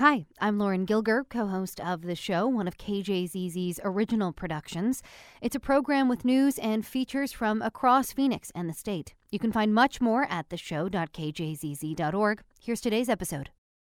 Hi, I'm Lauren Gilger, co-host of the show, one of KJZZ's original productions. It's a program with news and features from across Phoenix and the state. You can find much more at theshow.kjzz.org. Here's today's episode.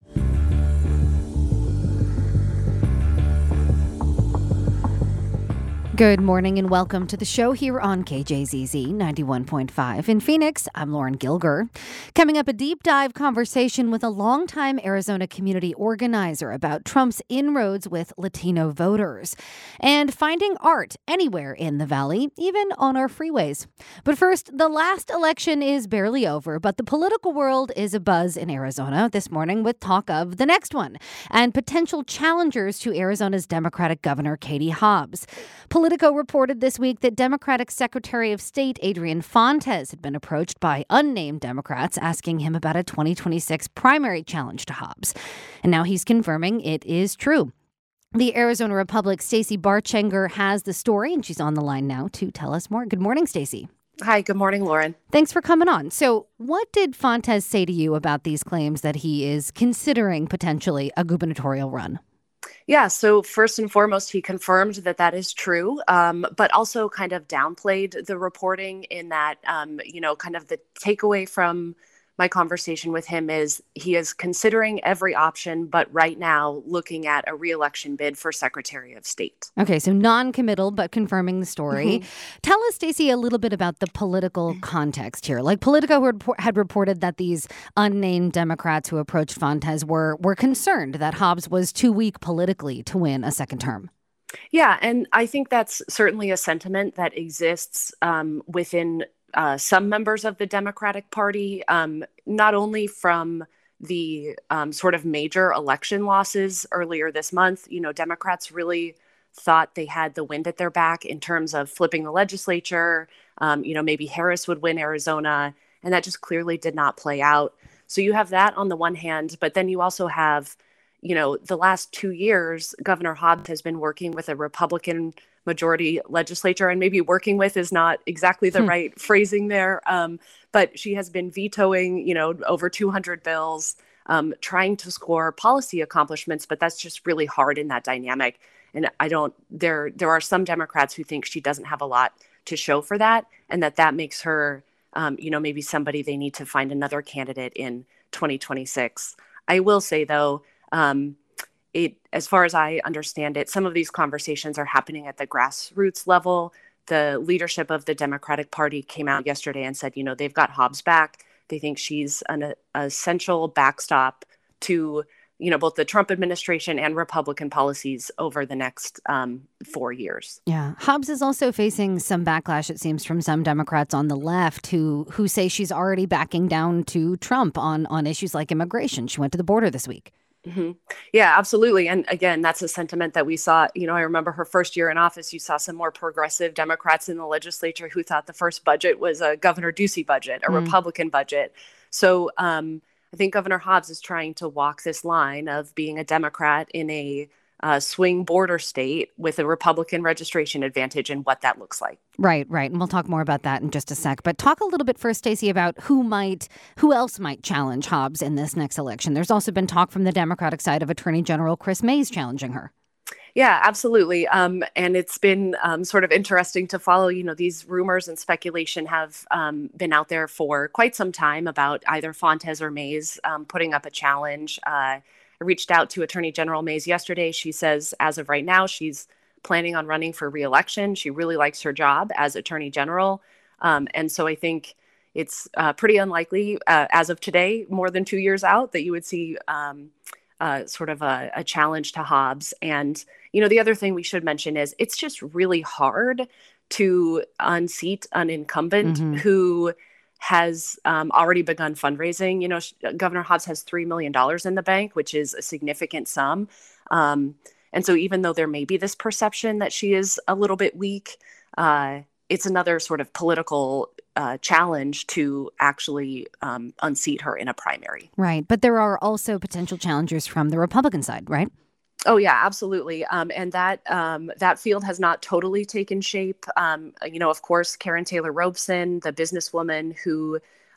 Good morning and welcome to the show here on KJZZ 91.5. In Phoenix, I'm Lauren Gilger. Coming up, a deep dive conversation with a longtime Arizona community organizer about Trump's inroads with Latino voters and finding art anywhere in the valley, even on our freeways. But first, the last election is barely over, but the political world is abuzz in Arizona this morning with talk of the next one and potential challengers to Arizona's Democratic Governor Katie Hobbs. Politico reported this week that Democratic Secretary of State Adrian Fontes had been approached by unnamed Democrats asking him about a 2026 primary challenge to Hobbs. And now he's confirming it is true. The Arizona Republic's Stacey Barchenger has the story, and she's on the line now to tell us more. Good morning, Stacey. Hi, good morning, Lauren. Thanks for coming on. So what did Fontes say to you about these claims that he is considering potentially a gubernatorial run? Yeah, so first and foremost, he confirmed that that is true, but also kind of downplayed the reporting in that, kind of the takeaway from my conversation with him is he is considering every option, but right now looking at a re-election bid for Secretary of State. Okay, so non-committal, but confirming the story. Mm-hmm. Tell us, Stacey, a little bit about the political context here. Like Politico had reported that these unnamed Democrats who approached Fontes were concerned that Hobbs was too weak politically to win a second term. Yeah, and I think that's certainly a sentiment that exists within some members of the Democratic Party, not only from the sort of major election losses earlier this month. You know, Democrats really thought they had the wind at their back in terms of flipping the legislature. Maybe Harris would win Arizona, and that just clearly did not play out. So you have that on the one hand, but then you also have, the last 2 years, Governor Hobbs has been working with a Republican majority legislature, and maybe working with is not exactly the right phrasing there. But she has been vetoing, over 200 bills, trying to score policy accomplishments, but that's just really hard in that dynamic. And there are some Democrats who think she doesn't have a lot to show for that, and that makes her, maybe somebody they need to find another candidate in 2026. I will say, though, as far as I understand it, some of these conversations are happening at the grassroots level. The leadership of the Democratic Party came out yesterday and said, they've got Hobbs back. They think she's an essential backstop to, both the Trump administration and Republican policies over the next 4 years. Yeah. Hobbs is also facing some backlash, it seems, from some Democrats on the left who say she's already backing down to Trump on issues like immigration. She went to the border this week. Mm-hmm. Yeah, absolutely. And again, that's a sentiment that we saw. I remember her first year in office, you saw some more progressive Democrats in the legislature who thought the first budget was a Governor Ducey budget, a Republican budget. So I think Governor Hobbs is trying to walk this line of being a Democrat in a swing border state with a Republican registration advantage and what that looks like. Right. And we'll talk more about that in just a sec. But talk a little bit first, Stacey, about who else might challenge Hobbs in this next election. There's also been talk from the Democratic side of Attorney General Kris Mayes challenging her. Yeah, absolutely. And it's been sort of interesting to follow. These rumors and speculation have been out there for quite some time about either Fontes or Mayes putting up a challenge. I reached out to Attorney General Mayes yesterday. She says, as of right now, she's planning on running for re-election. She really likes her job as Attorney General. And so I think it's pretty unlikely, as of today, more than 2 years out, that you would see sort of a challenge to Hobbs. And, the other thing we should mention is it's just really hard to unseat an incumbent who has already begun fundraising. Governor Hobbs has $3 million in the bank, which is a significant sum. And so even though there may be this perception that she is a little bit weak, it's another sort of political challenge to actually unseat her in a primary. Right. But there are also potential challengers from the Republican side, right? Oh, yeah, absolutely. And that field has not totally taken shape. Of course, Karen Taylor Robson, the businesswoman who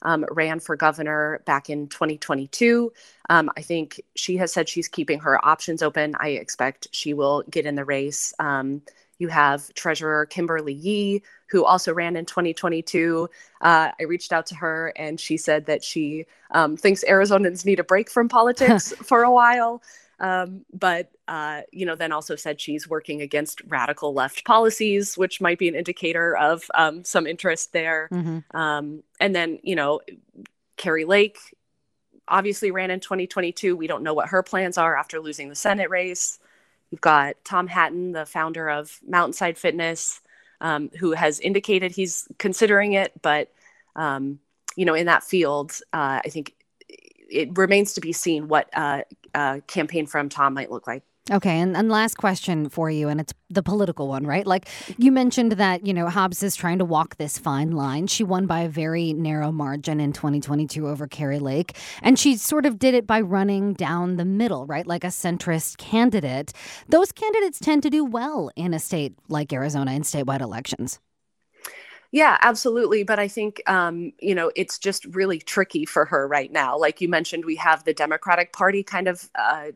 ran for governor back in 2022. I think she has said she's keeping her options open. I expect she will get in the race. You have Treasurer Kimberly Yee, who also ran in 2022. I reached out to her, and she said that she thinks Arizonans need a break from politics for a while. But then also said she's working against radical left policies, which might be an indicator of some interest there. Mm-hmm. And then, Kari Lake obviously ran in 2022. We don't know what her plans are after losing the Senate race. You've got Tom Hatton, the founder of Mountainside Fitness, who has indicated he's considering it. But, in that field, I think it remains to be seen what campaign from Tom might look like. Okay. And last question for you, and it's the political one, right? Like you mentioned that, Hobbs is trying to walk this fine line. She won by a very narrow margin in 2022 over Kari Lake. And she sort of did it by running down the middle, right? Like a centrist candidate. Those candidates tend to do well in a state like Arizona in statewide elections. Yeah, absolutely. But I think, it's just really tricky for her right now. Like you mentioned, we have the Democratic Party kind of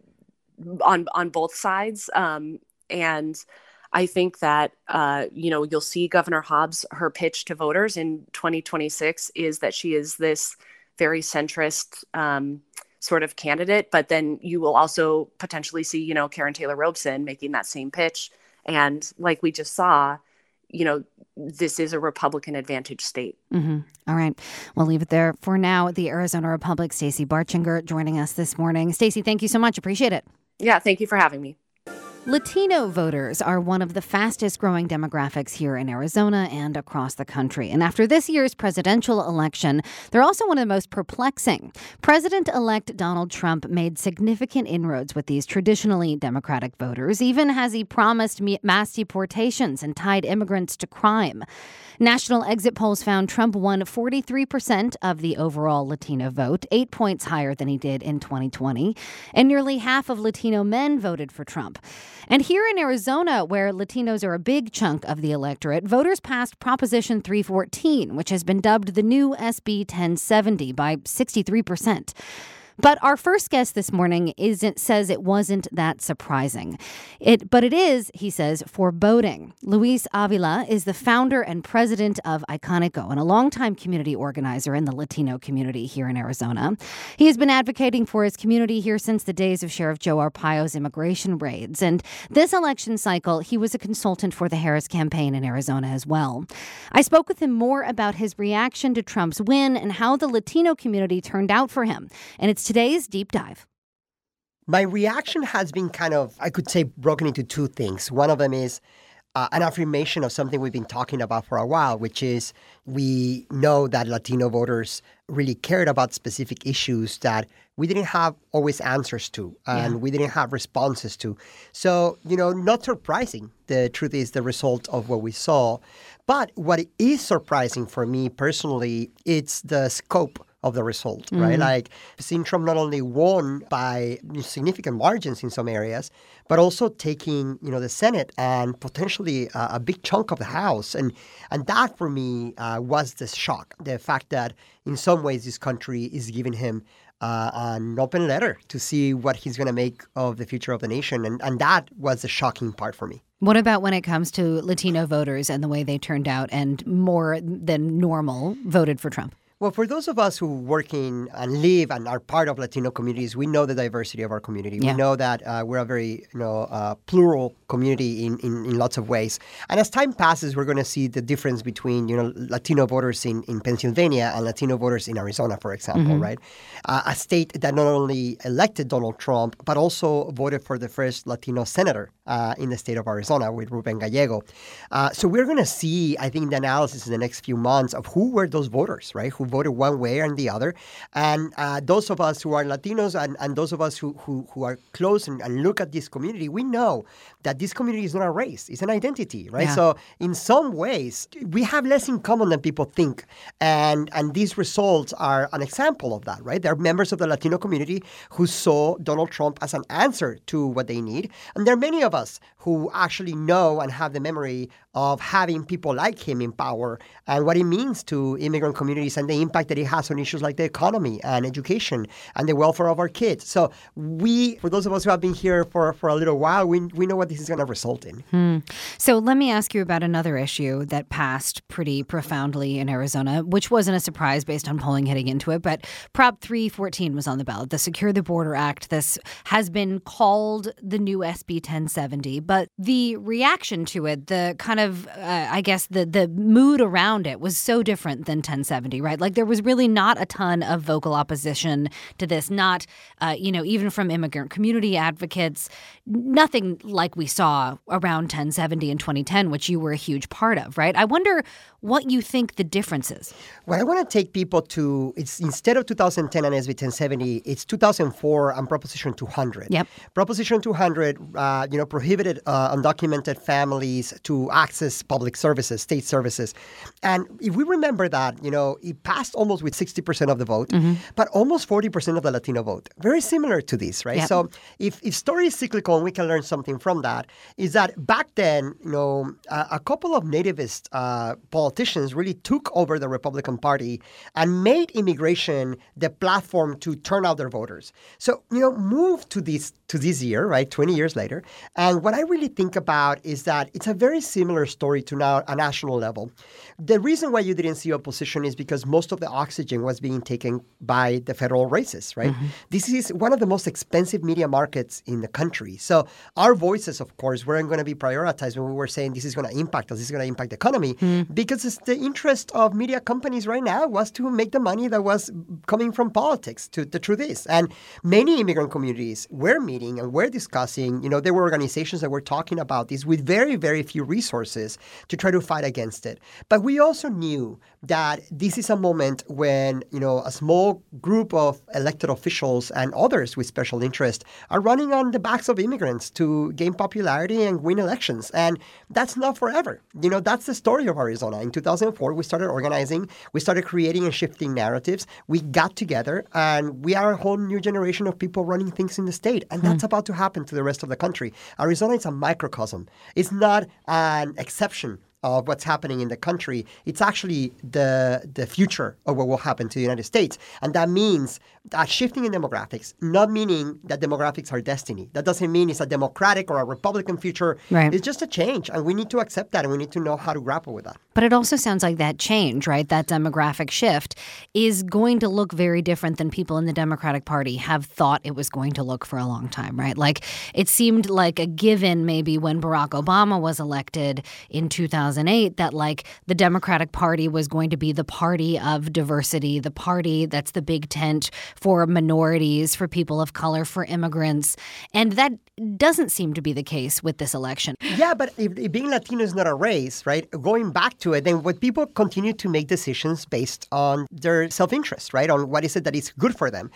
on both sides. And I think that, you'll see Governor Hobbs, her pitch to voters in 2026 is that she is this very centrist sort of candidate. But then you will also potentially see, Karen Taylor Robson making that same pitch. And like we just saw, this is a Republican advantage state. Mm-hmm. All right. We'll leave it there for now. The Arizona Republic, Stacey Barchinger, joining us this morning. Stacey, thank you so much. Appreciate it. Yeah, thank you for having me. Latino voters are one of the fastest growing demographics here in Arizona and across the country. And after this year's presidential election, they're also one of the most perplexing. President-elect Donald Trump made significant inroads with these traditionally Democratic voters, even as he promised mass deportations and tied immigrants to crime. National exit polls found Trump won 43% of the overall Latino vote, 8 points higher than he did in 2020. And nearly half of Latino men voted for Trump. And here in Arizona, where Latinos are a big chunk of the electorate, voters passed Proposition 314, which has been dubbed the new SB 1070 by 63%. But our first guest this morning says it wasn't that surprising. But it is, he says, foreboding. Luis Avila is the founder and president of Iconico and a longtime community organizer in the Latino community here in Arizona. He has been advocating for his community here since the days of Sheriff Joe Arpaio's immigration raids. And this election cycle, he was a consultant for the Harris campaign in Arizona as well. I spoke with him more about his reaction to Trump's win and how the Latino community turned out for him. And it's today's Deep Dive. My reaction has been kind of, I could say, broken into two things. One of them is an affirmation of something we've been talking about for a while, which is we know that Latino voters really cared about specific issues that we didn't have always answers to and we didn't have responses to. So, not surprising. The truth is the result of what we saw. But what is surprising for me personally, it's the scope of the result, right? Like, seeing Trump not only won by significant margins in some areas, but also taking, the Senate and potentially a big chunk of the House. And that, for me, was the shock. The fact that, in some ways, this country is giving him an open letter to see what he's going to make of the future of the nation. And that was the shocking part for me. What about when it comes to Latino voters and the way they turned out and more than normal voted for Trump? Well, for those of us who work in and live and are part of Latino communities, we know the diversity of our community. Yeah. We know that we're a very plural community in lots of ways. And as time passes, we're going to see the difference between Latino voters in Pennsylvania and Latino voters in Arizona, for example, right? A state that not only elected Donald Trump, but also voted for the first Latino senator in the state of Arizona with Ruben Gallego. So we're going to see, I think, the analysis in the next few months of who were those voters, right? Who voted one way or the other. And those of us who are Latinos and those of us who are close and look at this community, we know that this community is not a race. It's an identity, right? Yeah. So in some ways, we have less in common than people think. And these results are an example of that, right? They're members of the Latino community who saw Donald Trump as an answer to what they need. And there are many of us who actually know and have the memory of having people like him in power and what it means to immigrant communities and the the impact that it has on issues like the economy and education and the welfare of our kids. So for those of us who have been here for a little while, we know what this is going to result in. So let me ask you about another issue that passed pretty profoundly in Arizona, which wasn't a surprise based on polling heading into it, but Prop 314 was on the ballot, the Secure the Border Act. This has been called the new SB 1070, but the reaction to it, the kind of, the mood around it was so different than 1070, right? Like there was really not a ton of vocal opposition to this, not, even from immigrant community advocates, nothing like we saw around 1070 in 2010, which you were a huge part of, right? I wonder what you think the difference is. Well, I want to take people to, it's instead of 2010 and SB 1070, it's 2004 and Proposition 200. Yep. Proposition 200, prohibited undocumented families to access public services, state services. And if we remember that, it passed almost with 60% of the vote, but almost 40% of the Latino vote. Very similar to this, right? Yep. So if story is cyclical and we can learn something from that, is that back then, a couple of nativist politicians really took over the Republican Party and made immigration the platform to turn out their voters. So, move to this year, right, 20 years later. And what I really think about is that it's a very similar story to now a national level. The reason why you didn't see opposition is because most of the oxygen was being taken by the federal races, right? This is one of the most expensive media markets in the country. So our voices, of course, weren't going to be prioritized when we were saying this is going to impact us, this is going to impact the economy, because it's the interest of media companies right now was to make the money that was coming from politics through this. And many immigrant communities were meeting and were discussing, there were organizations that were talking about this with very, very few resources to try to fight against it. But we also knew that this is a moment when, a small group of elected officials and others with special interest are running on the backs of immigrants to gain popularity and win elections. And that's not forever. That's the story of Arizona. In 2004, we started organizing. We started creating and shifting narratives. We got together, and we are a whole new generation of people running things in the state. And that's about to happen to the rest of the country. Arizona is a microcosm. It's not an exception of what's happening in the country. It's actually the future of what will happen to the United States. And that means that shifting in demographics, not meaning that demographics are destiny. That doesn't mean it's a Democratic or a Republican future. Right. It's just a change. And we need to accept that, and we need to know how to grapple with that. But it also sounds like that change, right, that demographic shift is going to look very different than people in the Democratic Party have thought it was going to look for a long time, right? Like it seemed like a given maybe when Barack Obama was elected in 2008 that like the Democratic Party was going to be the party of diversity, the party that's the big tent for minorities, for people of color, for immigrants. And that doesn't seem to be the case with this election. Yeah, but if being Latino is not a race, right? Going back to it, then what people continue to make decisions based on their self-interest, right? On what is it that is good for them.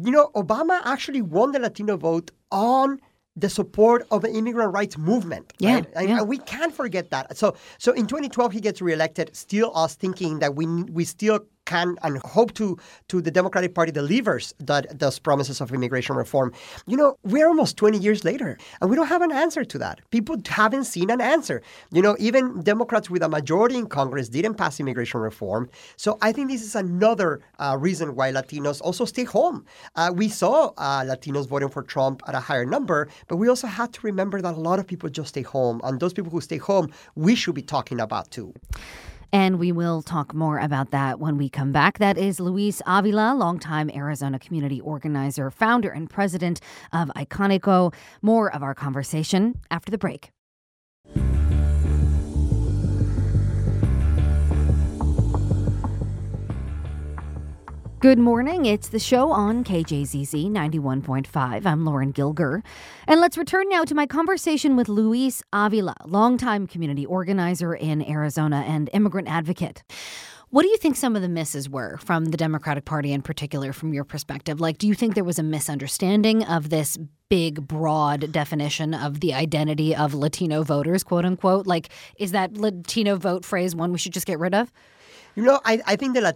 Obama actually won the Latino vote on the support of the immigrant rights movement, right? And we can't forget that. So in 2012, he gets reelected, still us thinking that we still can and hope to the Democratic Party delivers those promises of immigration reform. We're almost 20 years later, and we don't have an answer to that. People haven't seen an answer. Even Democrats with a majority in Congress didn't pass immigration reform. So I think this is another reason why Latinos also stay home. We saw Latinos voting for Trump at a higher number, but we also had to remember that a lot of people just stay home. And those people who stay home, we should be talking about too. And we will talk more about that when we come back. That is Luis Avila, longtime Arizona community organizer, founder and president of Iconico. More of our conversation after the break. Good morning. It's the show on KJZZ 91.5. I'm Lauren Gilger. And let's return now to my conversation with Luis Avila, longtime community organizer in Arizona and immigrant advocate. What do you think some of the misses were from the Democratic Party in particular, from your perspective? Like, do you think there was a misunderstanding of this big, broad definition of the identity of Latino voters, quote unquote? Like, is that Latino vote phrase one we should just get rid of? I think the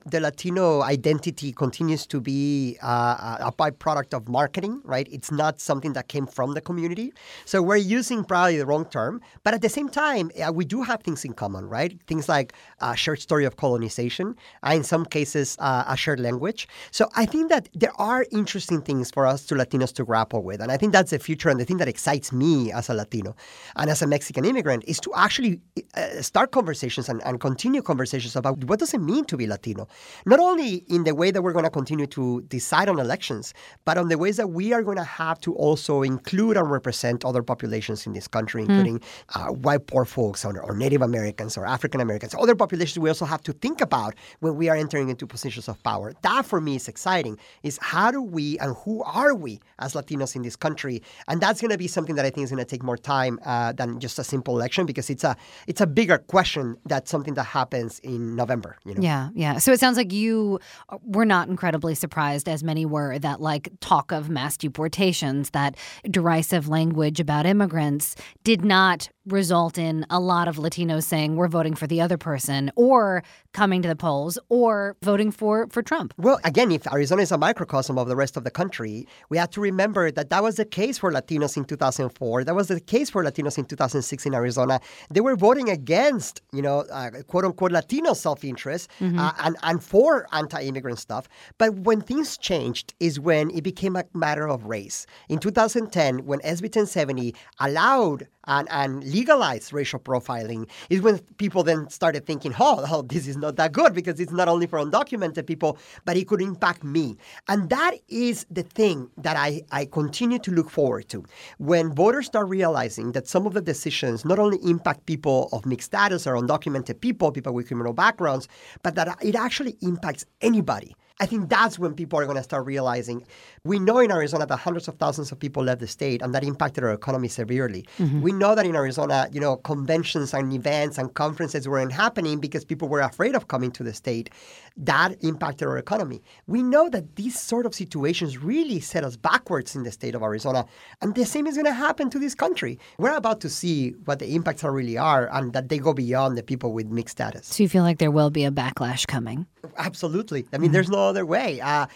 Latino identity continues to be a byproduct of marketing, right? It's not something that came from the community. So we're using probably the wrong term. But at the same time, we do have things in common, right? Things like a shared story of colonization, in some cases, a shared language. So I think that there are interesting things for us Latinos to grapple with. And I think that's the future. And the thing that excites me as a Latino and as a Mexican immigrant is to actually start conversations and continue conversations about what does it mean to be Latino, not only in the way that we're going to continue to decide on elections, but on the ways that we are going to have to also include and represent other populations in this country, including white poor folks or Native Americans or African Americans, other populations we also have to think about when we are entering into positions of power. That for me is exciting, is how do we and who are we as Latinos in this country? And that's going to be something that I think is going to take more time than just a simple election, because it's a bigger question that's something that happens in November. Yeah. So it sounds like you were not incredibly surprised, as many were, that talk of mass deportations, that derisive language about immigrants did not result in a lot of Latinos saying we're voting for the other person or coming to the polls or voting for Trump. Well, again, if Arizona is a microcosm of the rest of the country, we have to remember that was the case for Latinos in 2004. That was the case for Latinos in 2006 in Arizona. They were voting against, quote unquote, Latino self-interest and for anti-immigrant stuff. But when things changed is when it became a matter of race. In 2010, when SB 1070 allowed and legalized racial profiling, is when people then started thinking, oh, this is not that good, because it's not only for undocumented people, but it could impact me. And that is the thing that I continue to look forward to. When voters start realizing that some of the decisions not only impact people of mixed status or undocumented people with criminal backgrounds, but that it actually impacts anybody. I think that's when people are going to start realizing. We know in Arizona that hundreds of thousands of people left the state, and that impacted our economy severely. We know that in Arizona, conventions and events and conferences weren't happening because people were afraid of coming to the state. That impacted our economy. We know that these sort of situations really set us backwards in the state of Arizona, and the same is going to happen to this country. We're about to see what the impacts really are, and that they go beyond the people with mixed status. So you feel like there will be a backlash coming? Absolutely. I mean, there's no other way.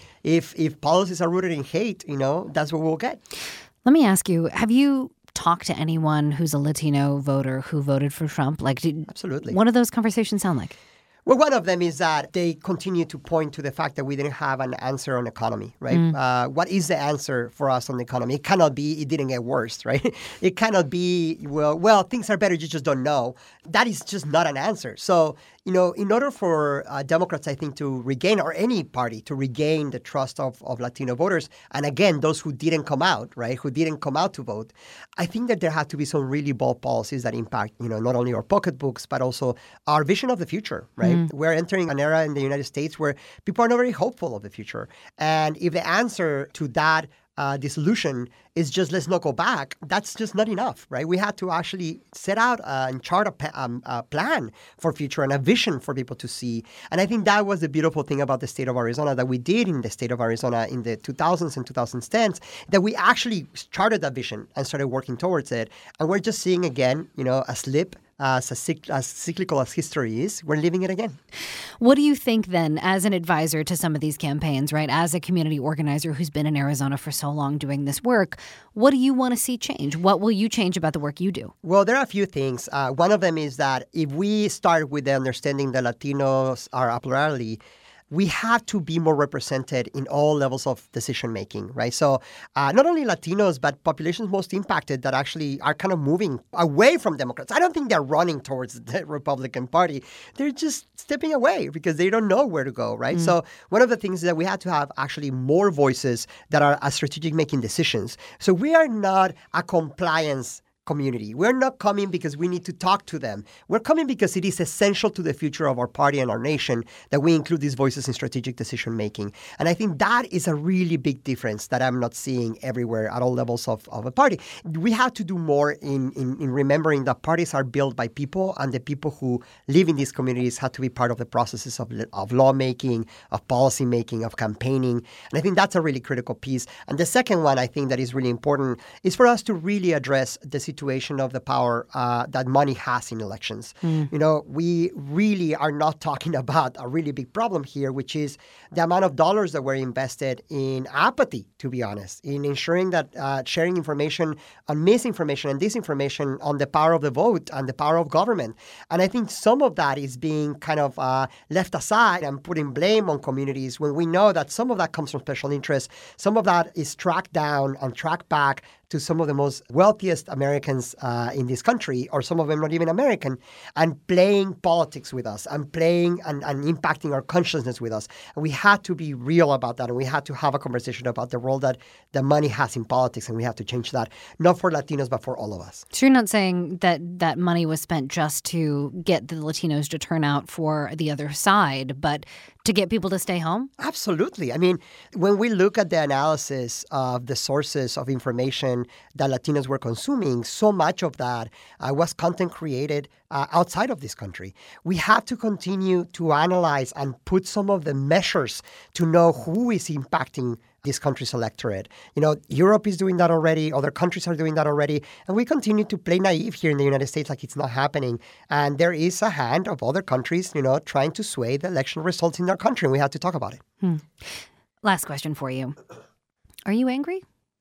If policies are rooted in hate, that's what we'll get. Let me ask you, have you talked to anyone who's a Latino voter who voted for Trump? Absolutely. What do those conversations sound like? Well, one of them is that they continue to point to the fact that we didn't have an answer on economy, right? What is the answer for us on the economy? It cannot be it didn't get worse, right? It cannot be, well, things are better, you just don't know. That is just not an answer. So, in order for Democrats, I think, to regain, or any party to regain the trust of Latino voters, and again, those who didn't come out, right, who didn't come out to vote, I think that there have to be some really bold policies that impact, not only our pocketbooks, but also our vision of the future, right? We're entering an era in the United States where people are not very hopeful of the future. And if the answer to that dissolution is just let's not go back, that's just not enough, right? We had to actually set out and chart a plan for future and a vision for people to see. And I think that was the beautiful thing about the state of Arizona that we did in the state of Arizona in the 2000s and 2010s, that we actually charted that vision and started working towards it. And we're just seeing again, a slip. As cyclical as history is, we're living it again. What do you think then, as an advisor to some of these campaigns, right, as a community organizer who's been in Arizona for so long doing this work, what do you want to see change? What will you change about the work you do? Well, there are a few things. One of them is that if we start with the understanding that Latinos are a plurality, we have to be more represented in all levels of decision-making, right? So not only Latinos, but populations most impacted that actually are kind of moving away from Democrats. I don't think they're running towards the Republican Party. They're just stepping away because they don't know where to go, right? So one of the things is that we have to have actually more voices that are strategic making decisions. So we are not a compliance community. We're not coming because we need to talk to them. We're coming because it is essential to the future of our party and our nation that we include these voices in strategic decision making. And I think that is a really big difference that I'm not seeing everywhere at all levels of a party. We have to do more in remembering that parties are built by people, and the people who live in these communities have to be part of the processes of lawmaking, of policy making, of campaigning. And I think that's a really critical piece. And the second one I think that is really important is for us to really address the situation situation of the power that money has in elections. We really are not talking about a really big problem here, which is the amount of dollars that were invested in apathy, to be honest, in ensuring that sharing information on misinformation and disinformation on the power of the vote and the power of government. And I think some of that is being kind of left aside and putting blame on communities when we know that some of that comes from special interests. Some of that is tracked down and tracked back to some of the most wealthiest Americans in this country, or some of them not even American, and playing politics with us and playing and impacting our consciousness with us. And we had to be real about that, and we had to have a conversation about the role that the money has in politics, and we have to change that, not for Latinos, but for all of us. So you're not saying that money was spent just to get the Latinos to turn out for the other side, but to get people to stay home? Absolutely. I mean, when we look at the analysis of the sources of information that Latinos were consuming, so much of that was content created outside of this country. We have to continue to analyze and put some of the measures to know who is impacting this country's electorate. Europe is doing that already. Other countries are doing that already. And we continue to play naive here in the United States like it's not happening. And there is a hand of other countries, trying to sway the election results in their country. And we have to talk about it. Last question for you. Are you angry?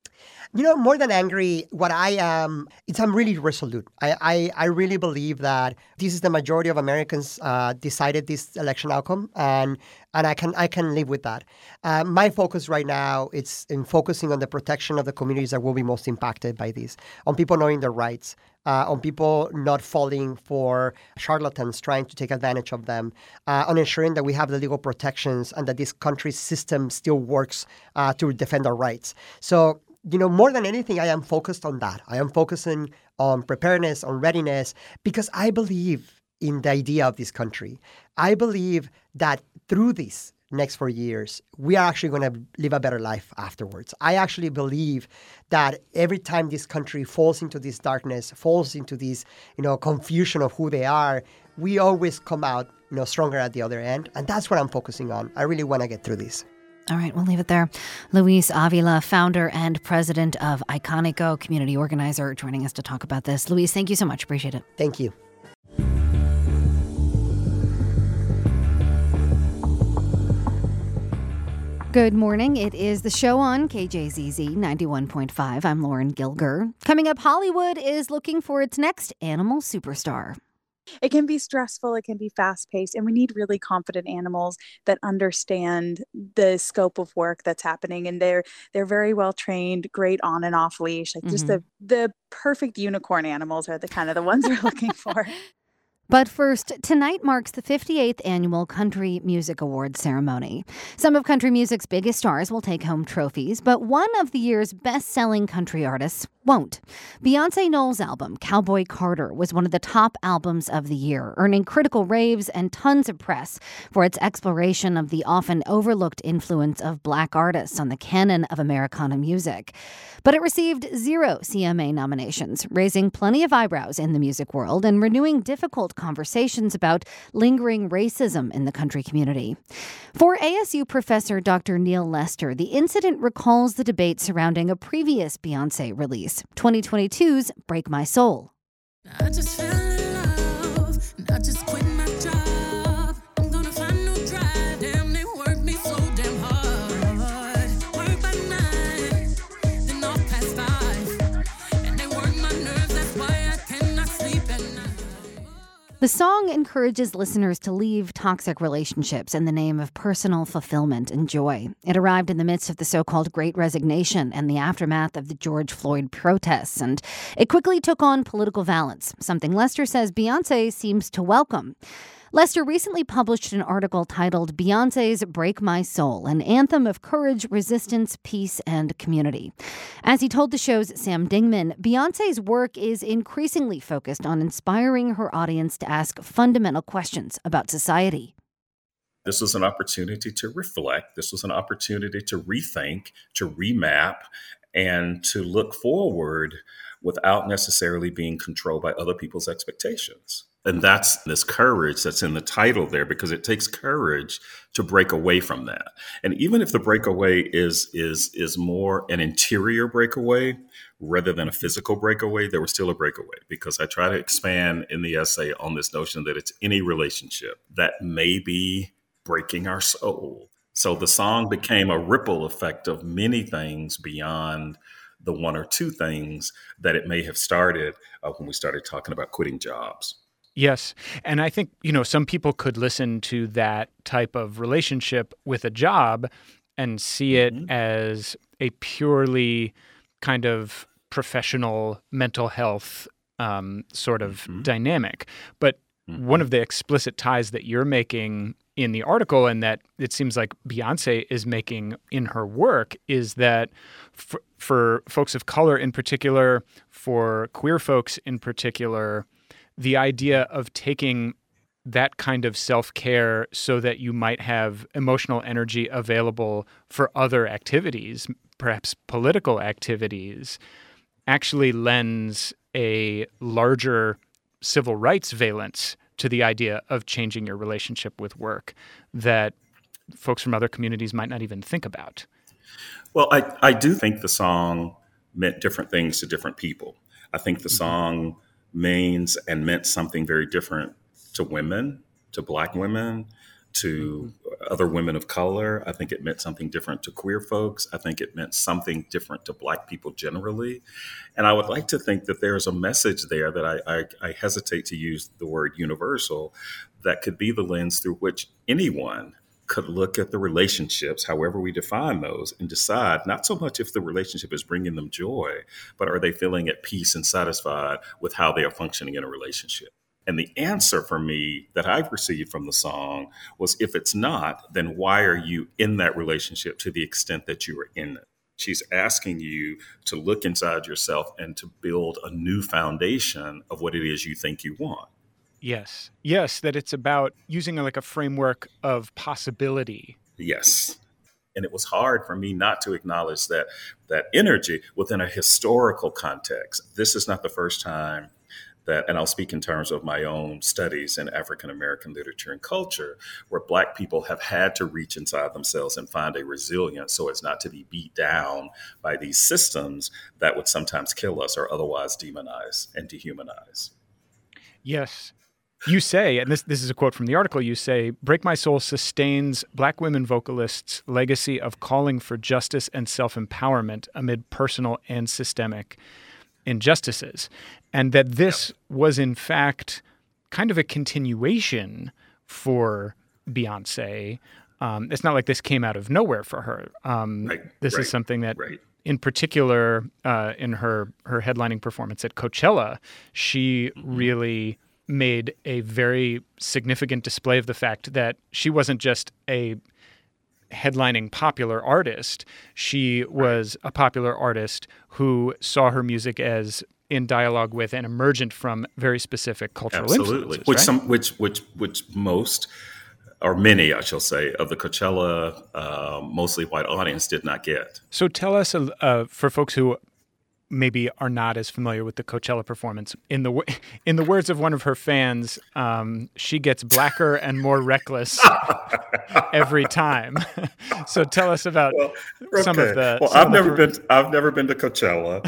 More than angry, what I am, I'm really resolute. I really believe that this is the majority of Americans decided this election outcome, and I can live with that. My focus right now is in focusing on the protection of the communities that will be most impacted by this, on people knowing their rights, on people not falling for charlatans trying to take advantage of them, on ensuring that we have the legal protections and that this country's system still works to defend our rights. So, more than anything, I am focused on that. I am focusing on preparedness, on readiness, because I believe in the idea of this country. I believe that through these next 4 years, we are actually going to live a better life afterwards. I actually believe that every time this country falls into this darkness, falls into this, confusion of who they are, we always come out, stronger at the other end. And that's what I'm focusing on. I really want to get through this. All right, we'll leave it there. Luis Avila, founder and president of Iconico, community organizer, joining us to talk about this. Luis, thank you so much. Appreciate it. Thank you. Good morning. It is the show on KJZZ 91.5. I'm Lauren Gilger. Coming up, Hollywood is looking for its next animal superstar. It can be stressful, it can be fast-paced, and we need really confident animals that understand the scope of work that's happening. And they're very well trained, great on and off leash. Like just the perfect unicorn animals are the ones we're looking for. But first, tonight marks the 58th annual Country Music Awards ceremony. Some of country music's biggest stars will take home trophies, but one of the year's best-selling country artists won't. Beyonce Knowles' album, Cowboy Carter, was one of the top albums of the year, earning critical raves and tons of press for its exploration of the often overlooked influence of Black artists on the canon of Americana music. But it received 0 CMA nominations, raising plenty of eyebrows in the music world and renewing difficult conversations about lingering racism in the country community. For ASU professor Dr. Neil Lester, the incident recalls the debate surrounding a previous Beyonce release, 2022's Break My Soul. I just fell in love, and I just quit my job. I'm gonna find no drive, damn, they work me so damn hard. Work by 9, then off past 5, and they work my nerves, that's why I cannot sleep at night. The song encourages listeners to leave toxic relationships in the name of personal fulfillment and joy. It arrived in the midst of the so-called Great Resignation and the aftermath of the George Floyd protests, and it quickly took on political valence, something Lester says Beyonce seems to welcome. Lester recently published an article titled Beyonce's Break My Soul, an anthem of courage, resistance, peace, and community. As he told the show's Sam Dingman, Beyonce's work is increasingly focused on inspiring her audience to ask fundamental questions about society. This was an opportunity to reflect. This was an opportunity to rethink, to remap, and to look forward without necessarily being controlled by other people's expectations. And that's this courage that's in the title there, because it takes courage to break away from that. And even if the breakaway is more an interior breakaway rather than a physical breakaway, there was still a breakaway, because I try to expand in the essay on this notion that it's any relationship that may be breaking our soul. So the song became a ripple effect of many things beyond the one or two things that it may have started when we started talking about quitting jobs. Yes. And I think, some people could listen to that type of relationship with a job and see it as a purely kind of professional mental health sort of dynamic. But one of the explicit ties that you're making in the article, and that it seems like Beyonce is making in her work, is that for folks of color in particular, for queer folks in particular, the idea of taking that kind of self-care so that you might have emotional energy available for other activities, perhaps political activities, actually lends a larger civil rights valence to the idea of changing your relationship with work that folks from other communities might not even think about. Well, I do think the song meant different things to different people. I think the song means and meant something very different to women, to Black women, to other women of color. I think it meant something different to queer folks. I think it meant something different to Black people generally. And I would like to think that there's a message there that I hesitate to use the word universal, that could be the lens through which anyone could look at the relationships, however we define those, and decide not so much if the relationship is bringing them joy, but are they feeling at peace and satisfied with how they are functioning in a relationship? And the answer for me that I've received from the song was, if it's not, then why are you in that relationship to the extent that you are in it? She's asking you to look inside yourself and to build a new foundation of what it is you think you want. Yes. Yes, that it's about using a framework of possibility. Yes. And it was hard for me not to acknowledge that energy within a historical context. This is not the first time that, and I'll speak in terms of my own studies in African American literature and culture, where Black people have had to reach inside themselves and find a resilience so as not to be beat down by these systems that would sometimes kill us or otherwise demonize and dehumanize. Yes. You say, and this is a quote from the article, you say, "Break My Soul sustains Black women vocalists' legacy of calling for justice and self-empowerment amid personal and systemic injustices." And that this was, in fact, kind of a continuation for Beyonce. It's not like this came out of nowhere for her. This is something that, in particular, in her headlining performance at Coachella, she really made a very significant display of the fact that she wasn't just a headlining popular artist. She was a popular artist who saw her music as in dialogue with and emergent from very specific cultural influences. Which most, or many, I shall say, of the Coachella, mostly white audience did not get. So tell us, for folks who maybe are not as familiar with the Coachella performance, in the words of one of her fans, she gets blacker and more reckless every time. So tell us about some of the. Well, I've never been to Coachella,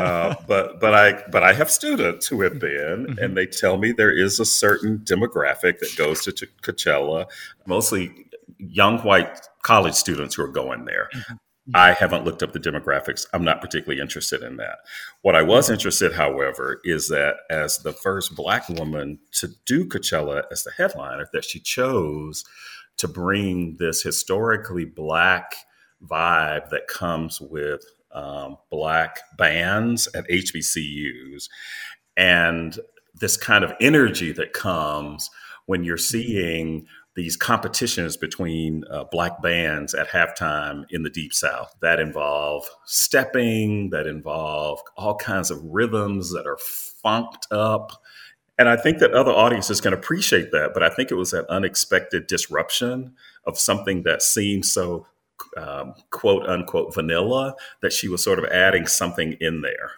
but I have students who have been, and they tell me there is a certain demographic that goes to Coachella, mostly young white college students who are going there. I haven't looked up the demographics. I'm not particularly interested in that. What I was interested, however, is that as the first Black woman to do Coachella as the headliner, that she chose to bring this historically Black vibe that comes with Black bands at HBCUs, and this kind of energy that comes when you're seeing these competitions between Black bands at halftime in the Deep South that involve stepping, that involve all kinds of rhythms that are funked up. And I think that other audiences can appreciate that, but I think it was that unexpected disruption of something that seems so quote unquote vanilla, that she was sort of adding something in there.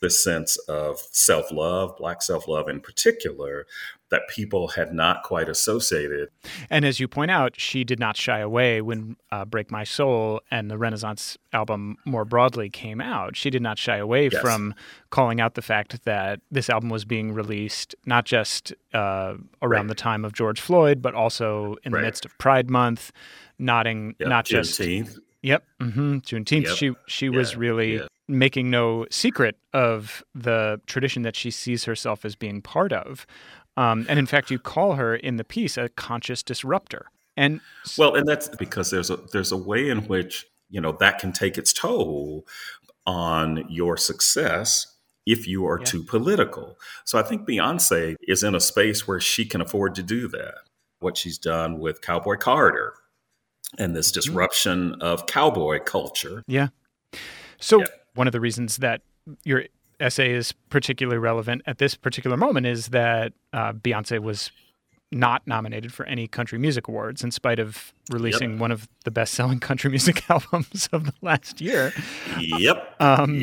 this sense of self-love, Black self-love in particular, that people had not quite associated. And as you point out, she did not shy away when Break My Soul and the Renaissance album more broadly came out. She did not shy away from calling out the fact that this album was being released not just around the time of George Floyd, but also in the midst of Pride Month, not just Juneteenth. Juneteenth. Yep. She was really making no secret of the tradition that she sees herself as being part of. And in fact, you call her in the piece a conscious disruptor. And that's because there's a way in which, that can take its toll on your success if you are too political. So I think Beyonce is in a space where she can afford to do that. What she's done with Cowboy Carter and this disruption of cowboy culture. Yeah. So one of the reasons that your essay is particularly relevant at this particular moment is that Beyonce was not nominated for any country music awards in spite of releasing one of the best-selling country music albums of the last year. Yep.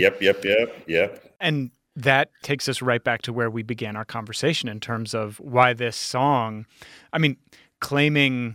And that takes us right back to where we began our conversation in terms of why this song, claiming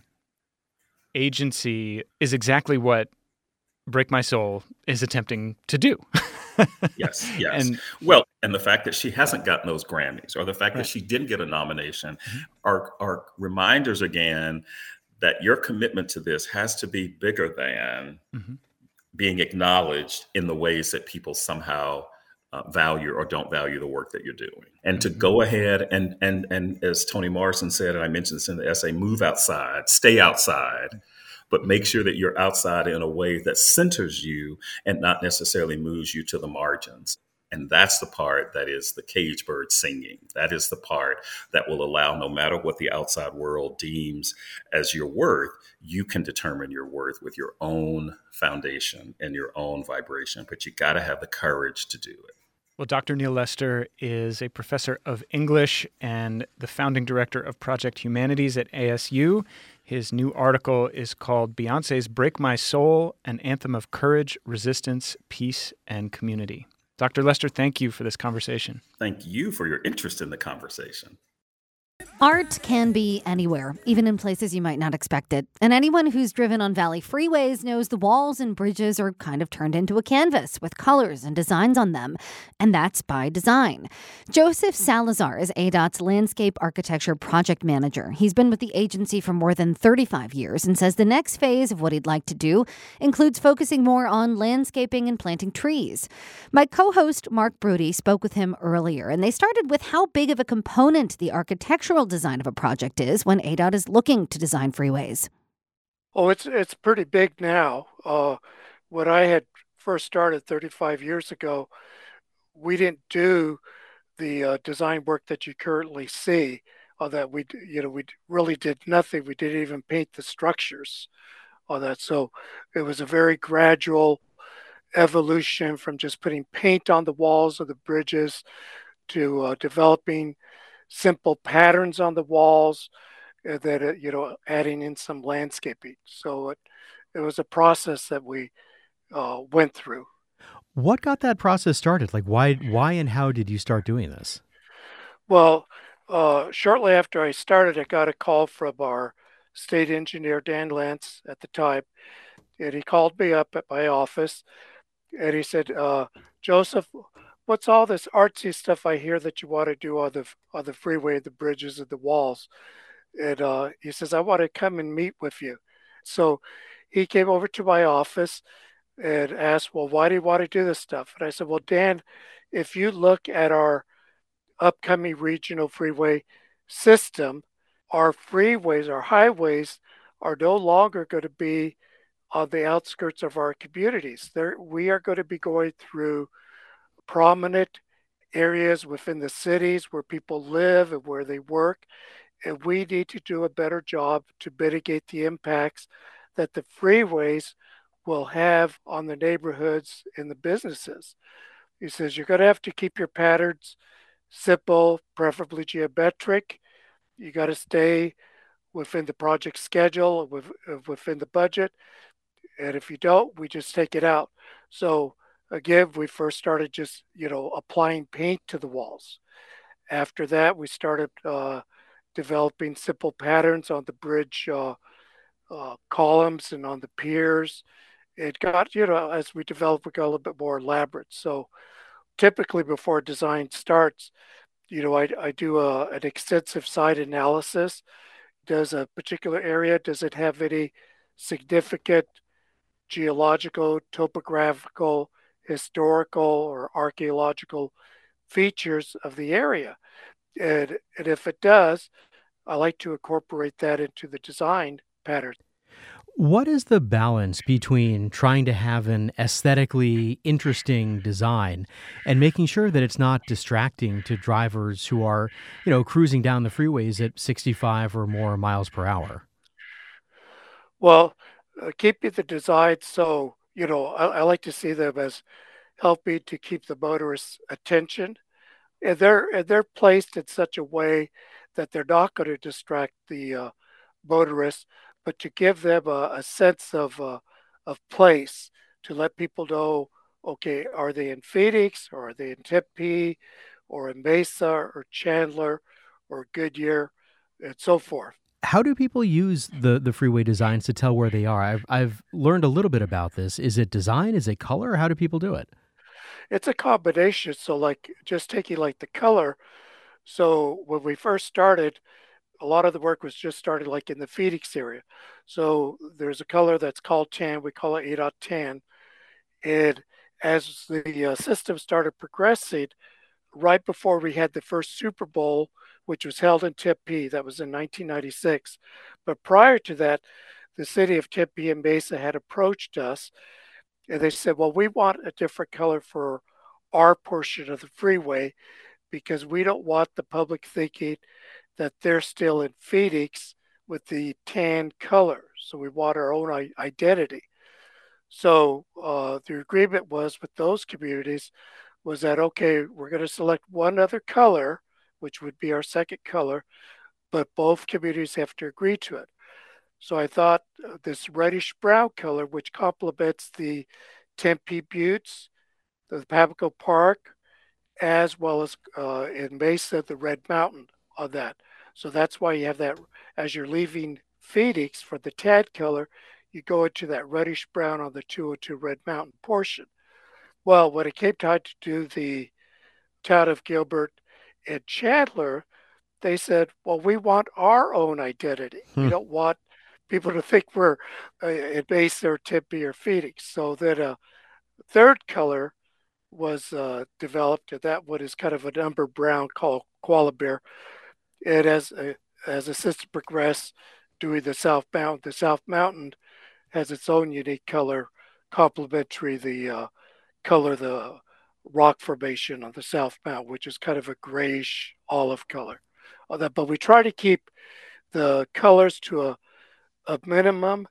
agency is exactly what Break My Soul is attempting to do. Yes. And the fact that she hasn't gotten those Grammys, or the fact that she didn't get a nomination, are reminders again that your commitment to this has to be bigger than being acknowledged in the ways that people somehow value or don't value the work that you're doing. And to go ahead and as Toni Morrison said, and I mentioned this in the essay, move outside, stay outside, but make sure that you're outside in a way that centers you and not necessarily moves you to the margins. And that's the part that is the cage bird singing. That is the part that will allow, no matter what the outside world deems as your worth, you can determine your worth with your own foundation and your own vibration. But you got to have the courage to do it. Well, Dr. Neal Lester is a professor of English and the founding director of Project Humanities at ASU. His new article is called Beyonce's Break My Soul, an anthem of courage, resistance, peace, and community. Dr. Lester, thank you for this conversation. Thank you for your interest in the conversation. Art can be anywhere, even in places you might not expect it. And anyone who's driven on Valley freeways knows the walls and bridges are kind of turned into a canvas with colors and designs on them. And that's by design. Joseph Salazar is ADOT's landscape architecture project manager. He's been with the agency for more than 35 years and says the next phase of what he'd like to do includes focusing more on landscaping and planting trees. My co-host Mark Brody spoke with him earlier, and they started with how big of a component the architectural design of a project is when ADOT is looking to design freeways. Oh, it's pretty big now. When I had first started 35 years ago, we didn't do the design work that you currently see. That we really did nothing. We didn't even paint the structures on that. So it was a very gradual evolution from just putting paint on the walls of the bridges to developing simple patterns on the walls, that adding in some landscaping. So it was a process that we went through. What got that process started? Like why and how did you start doing this? Well, shortly after I started, I got a call from our state engineer, Dan Lentz, at the time, and he called me up at my office, and he said, Joseph, what's all this artsy stuff I hear that you want to do on the freeway, the bridges, and the walls? And he says, I want to come and meet with you. So he came over to my office and asked, well, why do you want to do this stuff? And I said, well, Dan, if you look at our upcoming regional freeway system, our freeways, our highways are no longer going to be on the outskirts of our communities. We are going to be going through prominent areas within the cities where people live and where they work. And we need to do a better job to mitigate the impacts that the freeways will have on the neighborhoods and the businesses. He says, you're going to have to keep your patterns simple, preferably geometric. You got to stay within the project schedule, within the budget. And if you don't, we just take it out. So again, we first started just, applying paint to the walls. After that, we started developing simple patterns on the bridge columns and on the piers. It got, as we developed, we got a little bit more elaborate. So typically before design starts, I do an extensive site analysis. Does a particular area, does it have any significant geological, topographical, historical, or archaeological features of the area? And if it does, I like to incorporate that into the design pattern. What is the balance between trying to have an aesthetically interesting design and making sure that it's not distracting to drivers who are, cruising down the freeways at 65 or more miles per hour? Well, keeping the design so, I like to see them as helping to keep the motorist's attention. And they're placed in such a way that they're not going to distract the motorists, but to give them a sense of place, to let people know, okay, are they in Phoenix or are they in Tempe or in Mesa or Chandler or Goodyear and so forth. How do people use the freeway designs to tell where they are? I've learned a little bit about this. Is it design? Is it color? How do people do it? It's a combination. So, like, just taking like the color. So when we first started, a lot of the work was just started like in the Phoenix area. So there's a color that's called tan. We call it ADOT tan. And as the system started progressing, right before we had the first Super Bowl, which was held in Tempe, that was in 1996. But prior to that, the city of Tempe and Mesa had approached us and they said, well, we want a different color for our portion of the freeway because we don't want the public thinking that they're still in Phoenix with the tan color. So we want our own identity. So the agreement was with those communities was that, okay, we're going to select one other color, which would be our second color, but both communities have to agree to it. So I thought this reddish brown color, which complements the Tempe Buttes, the Papago Park, as well as in Mesa, the Red Mountain on that. So that's why you have that as you're leaving Phoenix for the tan color, you go into that reddish brown on the 202 Red Mountain portion. Well, when it came time to do the town of Gilbert and Chandler, they said, well, we want our own identity. We don't want people to think we're in Mesa or Tempe or Phoenix. So then a third color was developed, and that one is kind of an umber brown called koala bear. And as the system progressed, doing the South Mountain has its own unique color, complementary the color of the rock formation on the South Mountain, which is kind of a grayish olive color. But we try to keep the colors to a minimum.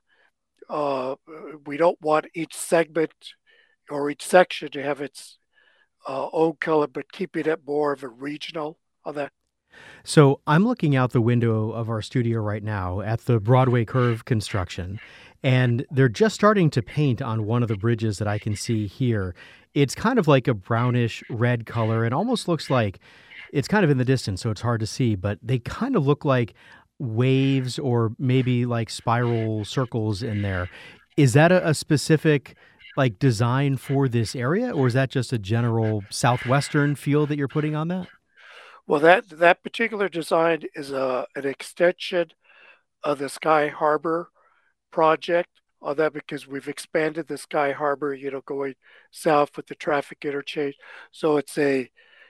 We don't want each segment or each section to have its own color, but keeping it more of a regional on that. So I'm looking out the window of our studio right now at the Broadway Curve construction, and they're just starting to paint on one of the bridges that I can see here. It's kind of like a brownish red color and almost looks like it's kind of in the distance, so it's hard to see, but they kind of look like waves or maybe like spiral circles in there. Is that a specific like design for this area, or is that just a general southwestern feel that you're putting on that? Well, that particular design is an extension of the Sky Harbor project on that because we've expanded the Sky Harbor, going south with the traffic interchange. So it's a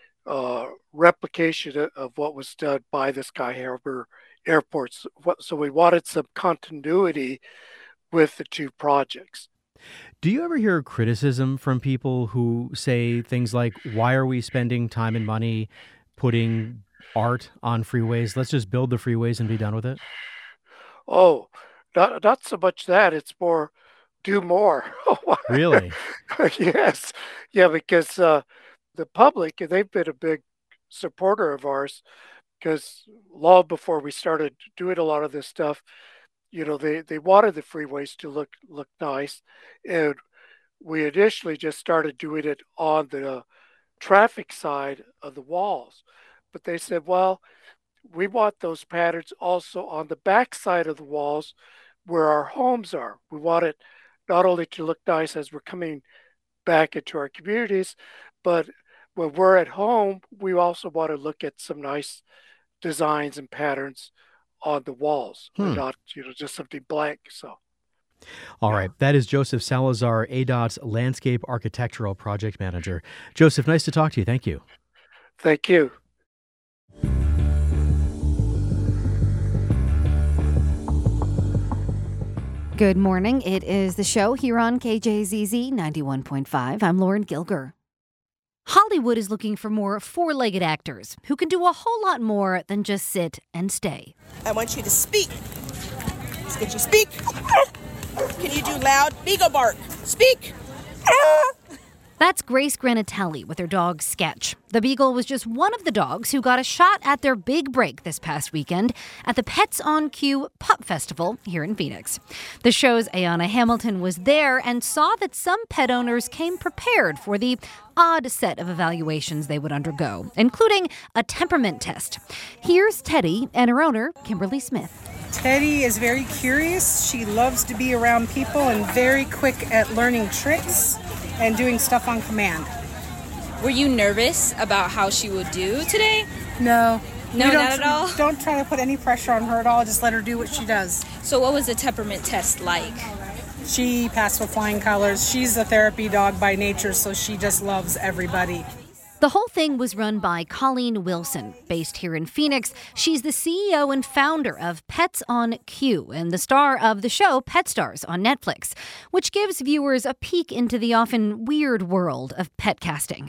replication of what was done by the Sky Harbor airports. So we wanted some continuity with the two projects. Do you ever hear criticism from people who say things like, why are we spending time and money putting art on freeways? Let's just build the freeways and be done with it. Oh, not so much that. It's more do more. Really? Yes. Yeah, because the public, they've been a big supporter of ours because long before we started doing a lot of this stuff, they wanted the freeways to look nice. And we initially just started doing it on the traffic side of the walls. But they said, well, we want those patterns also on the back side of the walls where our homes are. We want it not only to look nice as we're coming back into our communities, but when we're at home, we also want to look at some nice designs and patterns on the walls, and not just something blank. So. All right. That is Joseph Salazar, ADOT's Landscape Architectural Project Manager. Joseph, nice to talk to you. Thank you. Thank you. Good morning. It is the show here on KJZZ 91.5. I'm Lauren Gilger. Hollywood is looking for more four-legged actors who can do a whole lot more than just sit and stay. I want you to speak. Can you speak? Can you do loud beagle bark? Speak. That's Grace Granatelli with her dog Sketch. The beagle was just one of the dogs who got a shot at their big break this past weekend at the Pets on Cue Pup Festival here in Phoenix. The show's Ayanna Hamilton was there and saw that some pet owners came prepared for the odd set of evaluations they would undergo, including a temperament test. Here's Teddy and her owner, Kimberly Smith. Teddy is very curious. She loves to be around people and very quick at learning tricks and doing stuff on command. Were you nervous about how she would do today? No. No, not at all? Don't try to put any pressure on her at all. Just let her do what she does. So what was the temperament test like? She passed with flying colors. She's a therapy dog by nature, so she just loves everybody. The whole thing was run by Colleen Wilson, based here in Phoenix. She's the CEO and founder of Pets on Cue and the star of the show Pet Stars on Netflix, which gives viewers a peek into the often weird world of pet casting.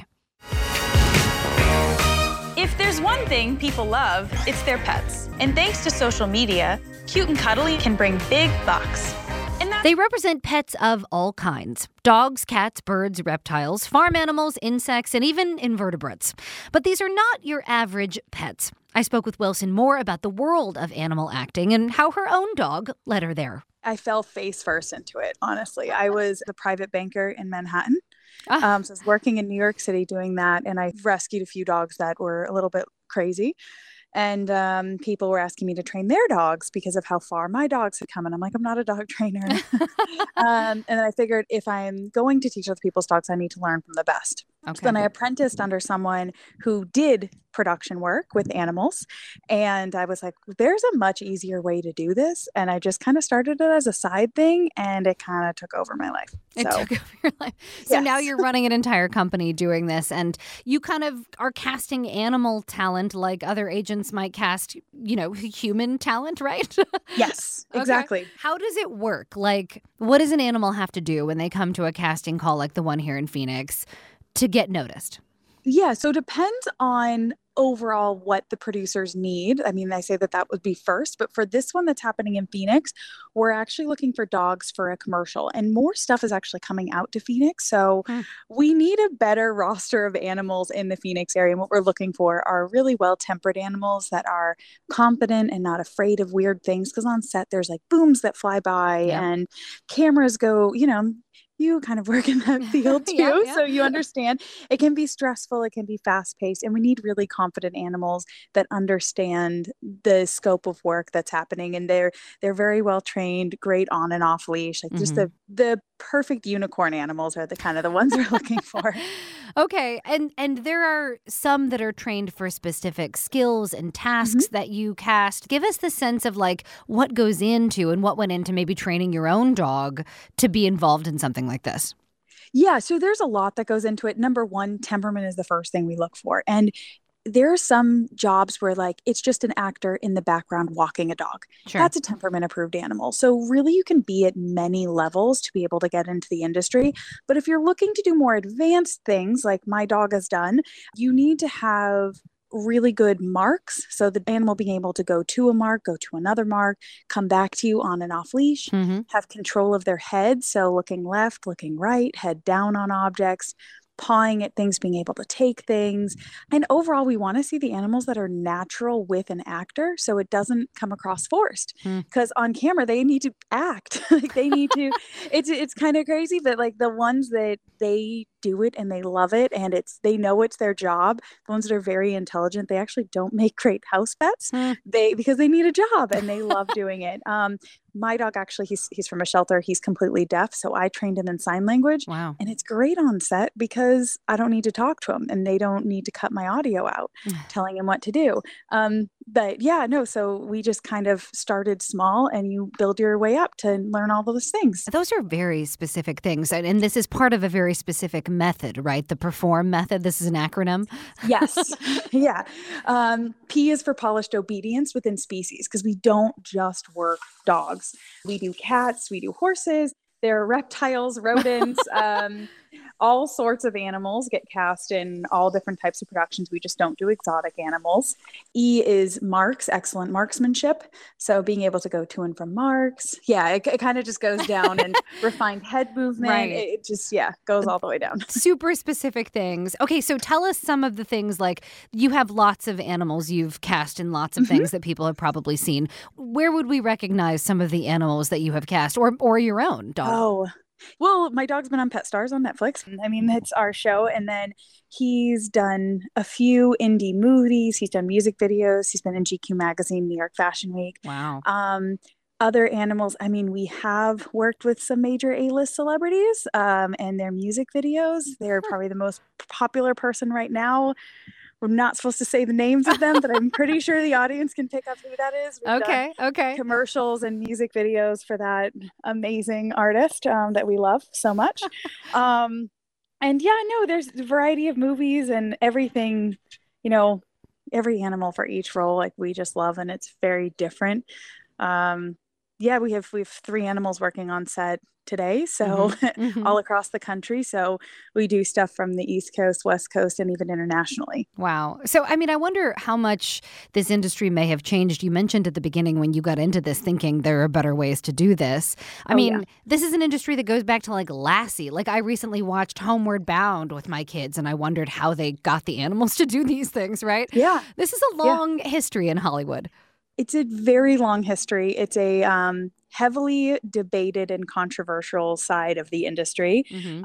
If there's one thing people love, it's their pets. And thanks to social media, Cute and Cuddly can bring big bucks. They represent pets of all kinds: dogs, cats, birds, reptiles, farm animals, insects, and even invertebrates. But these are not your average pets. I spoke with Wilson more about the world of animal acting and how her own dog led her there. I fell face first into it, honestly. I was a private banker in Manhattan. So I was working in New York City doing that, and I rescued a few dogs that were a little bit crazy. And people were asking me to train their dogs because of how far my dogs had come. And I'm like, I'm not a dog trainer. And then I figured if I'm going to teach other people's dogs, I need to learn from the best. Okay. So then I apprenticed under someone who did production work with animals. And I was like, there's a much easier way to do this. And I just kind of started it as a side thing, and it kind of took over my life. It took over your life. So now you're running an entire company doing this, and you kind of are casting animal talent like other agents might cast, human talent, right? Yes, exactly. Okay. How does it work? Like, what does an animal have to do when they come to a casting call like the one here in Phoenix to get noticed? Yeah, so it depends on overall what the producers need. I mean, I say that would be first, but for this one that's happening in Phoenix, we're actually looking for dogs for a commercial, and more stuff is actually coming out to Phoenix. So we need a better roster of animals in the Phoenix area. And what we're looking for are really well-tempered animals that are confident and not afraid of weird things. Because on set, there's like booms that fly by and cameras go, you kind of work in that field too, so you understand. It can be stressful, it can be fast-paced, and we need really confident animals that understand the scope of work that's happening, and they're very well trained, great on and off leash. Like just the perfect unicorn animals are the kind of the ones we're looking for. Okay, and there are some that are trained for specific skills and tasks that you cast. Give us the sense of like what goes into and what went into maybe training your own dog to be involved in something like this. Yeah, so there's a lot that goes into it. Number one, temperament is the first thing we look for. And there are some jobs where like it's just an actor in the background walking a dog. Sure. That's a temperament approved animal. So really you can be at many levels to be able to get into the industry. But if you're looking to do more advanced things like my dog has done, you need to have really good marks. So the animal being able to go to a mark, go to another mark, come back to you on and off leash, have control of their head. So looking left, looking right, head down on objects. pawing at things, being able to take things. And overall, we want to see the animals that are natural with an actor so it doesn't come across forced. Because on camera, they need to act. Like they need to, it's kind of crazy, but like the ones that they do it and they love it and they know it's their job, the ones that are very intelligent, they actually don't make great house pets because they need a job and they love doing it. My dog, actually, he's from a shelter. He's completely deaf. So I trained him in sign language. Wow. And it's great on set because I don't need to talk to him and they don't need to cut my audio out telling him what to do. But yeah, no, so we just kind of started small and you build your way up to learn all those things. Those are very specific things. And this is part of a very specific method, right? The PERFORM method. This is an acronym. Yes. Yeah. P is for polished obedience within species because we don't just work dogs. We do cats, we do horses, there are reptiles, rodents, all sorts of animals get cast in all different types of productions. We just don't do exotic animals. E is marks, excellent marksmanship. So being able to go to and from marks. Yeah, it kind of just goes down and refined head movement. Right. It just, goes all the way down. Super specific things. Okay, so tell us some of the things, like you have lots of animals you've cast in lots of things that people have probably seen. Where would we recognize some of the animals that you have cast or your own dog? Oh, well, my dog's been on Pet Stars on Netflix. I mean, it's our show. And then he's done a few indie movies. He's done music videos. He's been in GQ Magazine, New York Fashion Week. Wow. Other animals, I mean, we have worked with some major A-list celebrities and their music videos. They're probably the most popular person right now. We're not supposed to say the names of them, but I'm pretty sure the audience can pick up who that is. We've Okay. commercials and music videos for that amazing artist that we love so much. And there's a variety of movies and everything, every animal for each role, like we just love, and it's very different. We have 3 animals working on set today, so all across the country. So we do stuff from the East Coast, West Coast, and even internationally. Wow. So, I mean, I wonder how much this industry may have changed. You mentioned at the beginning when you got into this thinking there are better ways to do this. I mean, this is an industry that goes back to like Lassie. Like I recently watched Homeward Bound with my kids and I wondered how they got the animals to do these things, right? Yeah. This is a long history in Hollywood. It's a very long history. It's a heavily debated and controversial side of the industry.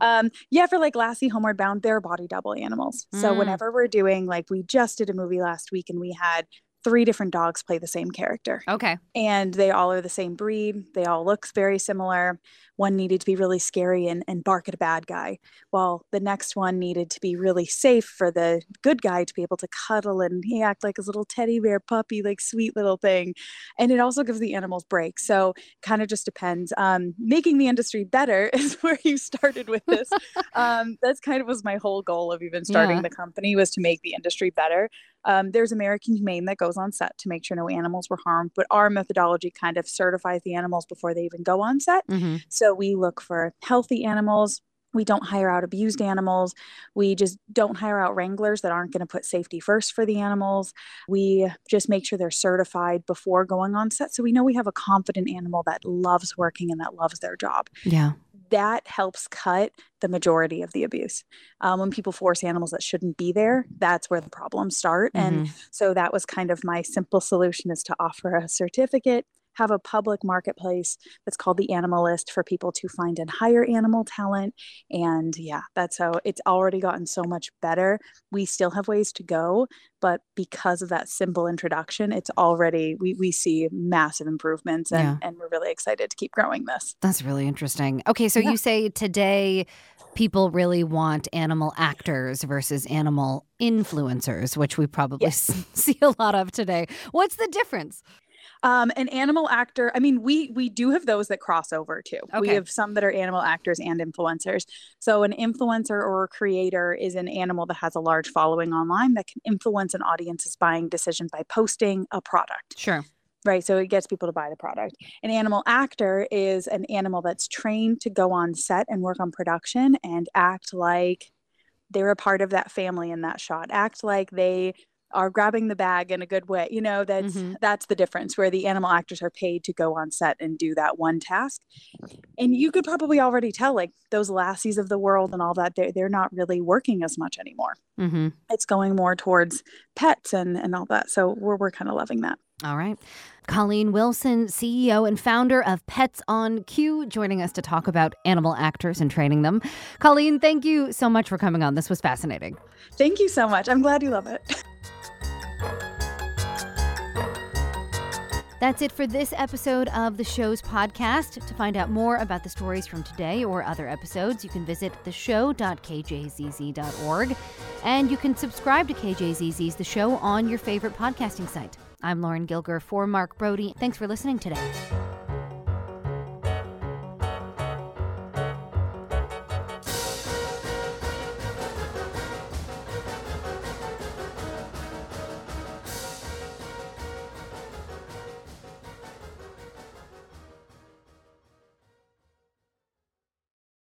For like Lassie, Homeward Bound, they're body double animals. So whenever we're doing, like we just did a movie last week and we had 3 different dogs play the same character. Okay. And they all are the same breed. They all look very similar. One needed to be really scary and bark at a bad guy, while the next one needed to be really safe for the good guy to be able to cuddle and he act like his little teddy bear puppy, like sweet little thing. And it also gives the animals breaks. So kind of just depends. Making the industry better is where you started with this. That's kind of was my whole goal of even starting the company, was to make the industry better. There's American Humane that goes on set to make sure no animals were harmed, but our methodology kind of certifies the animals before they even go on set. So we look for healthy animals. We don't hire out abused animals. We just don't hire out wranglers that aren't going to put safety first for the animals. We just make sure they're certified before going on set, so we know we have a confident animal that loves working and that loves their job. Yeah. That helps cut the majority of the abuse. When people force animals that shouldn't be there, that's where the problems start. And so that was kind of my simple solution, is to offer a certificate, have a public marketplace that's called the Animal List for people to find and hire animal talent. And that's how it's already gotten so much better. We still have ways to go, but because of that simple introduction, it's already, we see massive improvements and we're really excited to keep growing this. That's really interesting. Okay, so you say today people really want animal actors versus animal influencers, which we probably see a lot of today. What's the difference? An animal actor, I mean, we do have those that cross over too. Okay. We have some that are animal actors and influencers. So an influencer or a creator is an animal that has a large following online that can influence an audience's buying decision by posting a product. Sure. Right. So it gets people to buy the product. An animal actor is an animal that's trained to go on set and work on production and act like they're a part of that family in that shot. Act like they are grabbing the bag in a good way. That's the difference, where the animal actors are paid to go on set and do that one task. And you could probably already tell, like those Lassies of the world and all that, they're not really working as much anymore. Mm-hmm. It's going more towards pets and all that. So we're kind of loving that. All right. Colleen Wilson, CEO and founder of Pets on Cue, joining us to talk about animal actors and training them. Colleen, thank you so much for coming on. This was fascinating. Thank you so much. I'm glad you love it. That's it for this episode of the show's podcast. To find out more about the stories from today or other episodes, you can visit theshow.kjzz.org. And you can subscribe to KJZZ's The Show on your favorite podcasting site. I'm Lauren Gilger for Mark Brody. Thanks for listening today.